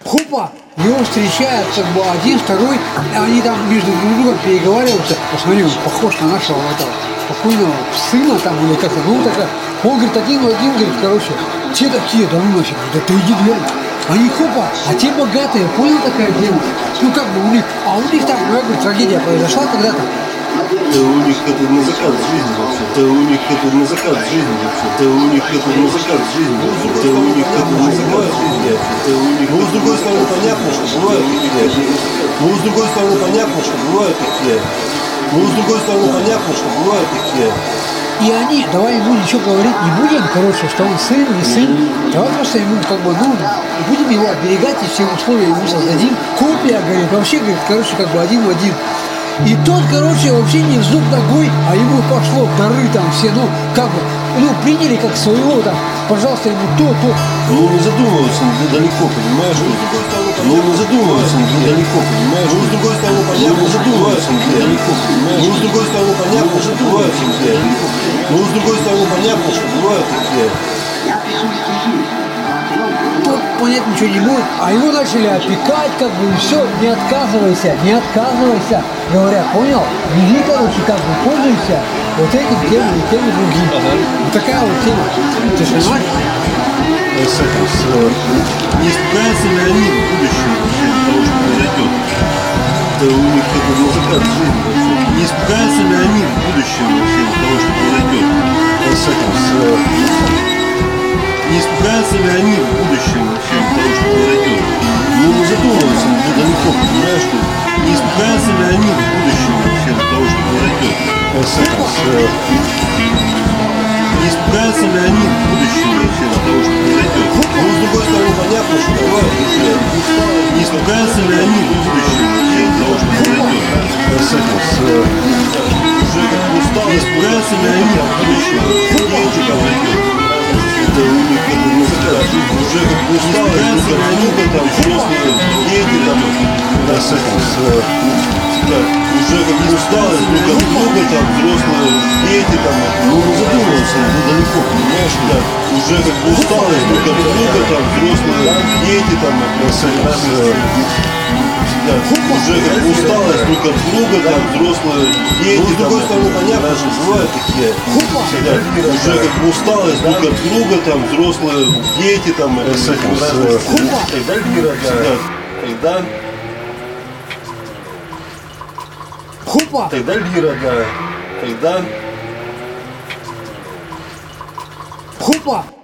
Хопа! Его встречают как бы один, второй, они там между друг другом переговариваются. Посмотри, он похож на нашего этого покойного сына там или как-то, ну такая. Он говорит, один в один, говорит, короче, те такие, да ну нафиг, да ты иди глянь. Они хопа, а те богатые, понял такая тема? Ну как бы у них, а у них там, ну я говорю, трагедия произошла когда-то. Да у них это на закат жизни вообще. Да у них это на закат жизни вообще. Да у них это на закат жизни вообще. Да у них это на закат жизни вообще. Да у них. Ну с другой стороны понятно, что бывают такие. Ну с другой стороны понятно, что бывают такие. Ну с другой стороны понятно, что бывают такие. И они, давай ему ничего говорить не будем, короче, что он сын, не сын. Давай просто ему как бы, ну, будем его оберегать и все условия ему создадим. Копия, говорит, вообще, говорит, короче, как бы один в один. И тот, короче, вообще не вздух ногой, а ему пошло дары там все, ну, как бы, ну, приняли как своего, там, пожалуйста, ему то. Ну, не задумываются далеко, понимаешь? Ну, не задумываются далеко, понимаешь? Ну, с другой стороны, понятно, не задумываются далеко, понимаешь? Ну, с другой стороны, понятно, что бывают такие. Ну, с другой стороны, понятно, что бывают такие. Тот понять ничего не будет, а его начали опекать, как бы, и все, не отказывайся, говорят, понял? Бери, короче, как бы, пользуйся вот этим тем и тем и другим. Вот такая вот тема. Ты же понимаешь? Не испугаются ли они в будущем вообще того, что произойдет? Да у них это на закат жизни вообще. Не испугаются ли они в будущем вообще того, что произойдет? Не испугаются ли они в будущем вообще того, что произойдет? Ну, не задумываются далеко, понимаешь, что не испугаются ли они в будущем вообще того, что произойдет? Не испугаются ли они в будущем вообще того, что произойдет? Ну, с другой стороны, понятно, что бывает такие. Не испугаются ли они в будущем вообще того, что произойдет? Не испугаются ли они в будущем дети произойдет? Да у них это на закат жизни. Уже как бы усталость, ну как много там взрослые дети там. Уже как бы усталость, ну как много там взрослые дети там. Ну не задумывался далеко, понимаешь, да. Уже как бы усталость, ну как много там взрослые дети там. Уже как бы усталость, ну как много там взрослые дети. Ну с другой стороны понятно, что бывают такие. Уже как бы усталость, ну как много там взрослые дети там. Тогда Хопа! тогда лира, да. Тогда Хопа!